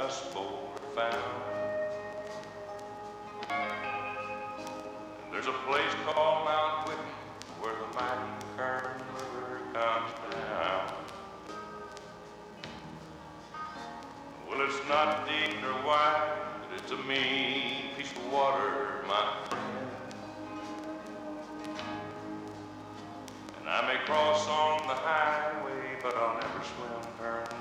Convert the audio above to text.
Dust Bowl are found. And there's a place called Mount Whitney where the mighty Kern River comes down. Well, it's not deep nor wide, but it's a mean piece of water, my friend. And I may cross on the highway, but I'll never swim Kern